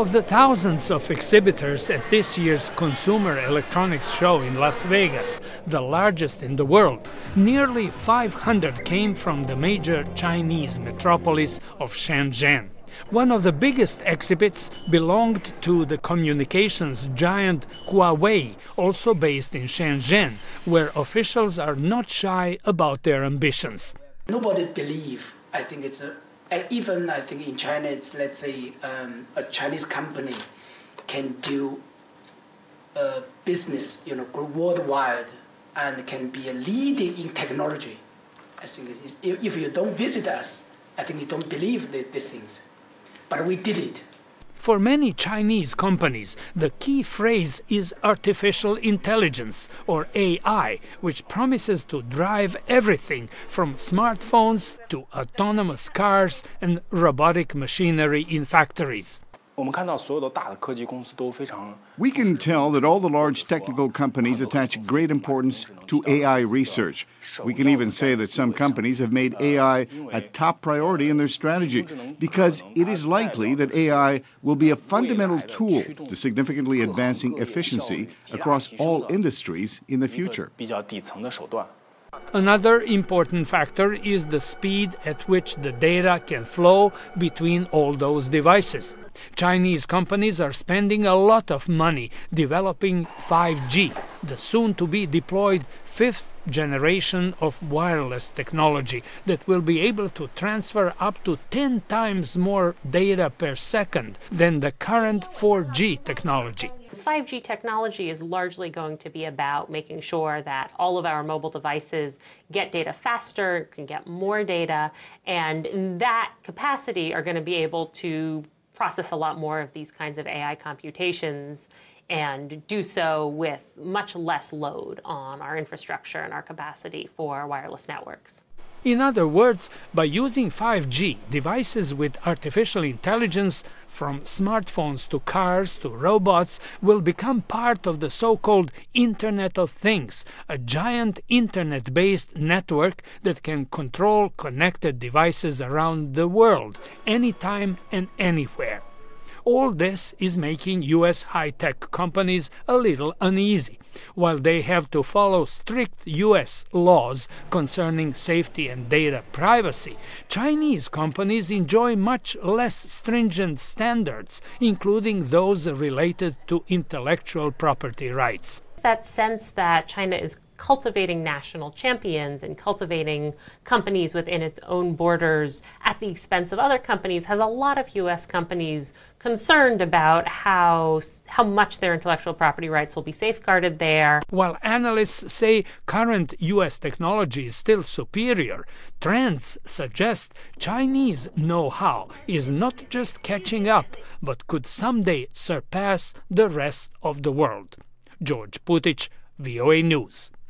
Of the thousands of exhibitors at this year's Consumer Electronics Show in Las Vegas, the largest in the world, nearly 500 came from the major Chinese metropolis of Shenzhen. One of the biggest exhibits belonged to the communications giant Huawei, also based in Shenzhen, where officials are not shy about their ambitions. Nobody believes, I think even I think in China, it's, let's say, a Chinese company can do business, go worldwide and can be a leading in technology. I think if you don't visit us, I think you don't believe these things. But we did it. For many Chinese companies, the key phrase is artificial intelligence, or AI, which promises to drive everything from smartphones to autonomous cars and robotic machinery in factories. We can tell that all the large technical companies attach great importance to AI research. We can even say that some companies have made AI a top priority in their strategy because it is likely that AI will be a fundamental tool to significantly advancing efficiency across all industries in the future. Another important factor is the speed at which the data can flow between all those devices. Chinese companies are spending a lot of money developing 5G, the soon-to-be deployed fifth generation of wireless technology that will be able to transfer up to 10 times more data per second than the current 4G technology. 5G technology is largely going to be about making sure that all of our mobile devices get data faster, can get more data, and in that capacity are going to be able to process a lot more of these kinds of AI computations and do so with much less load on our infrastructure and our capacity for wireless networks. In other words, by using 5G, devices with artificial intelligence, from smartphones to cars to robots, will become part of the so-called Internet of Things, a giant internet-based network that can control connected devices around the world, anytime and anywhere. All this is making U.S. high-tech companies a little uneasy. While they have to follow strict U.S. laws concerning safety and data privacy, Chinese companies enjoy much less stringent standards, including those related to intellectual property rights. That sense that China is cultivating national champions and cultivating companies within its own borders at the expense of other companies has a lot of U.S. companies concerned about how much their intellectual property rights will be safeguarded there. While analysts say current U.S. technology is still superior, trends suggest Chinese know-how is not just catching up, but could someday surpass the rest of the world. George Putich, VOA News.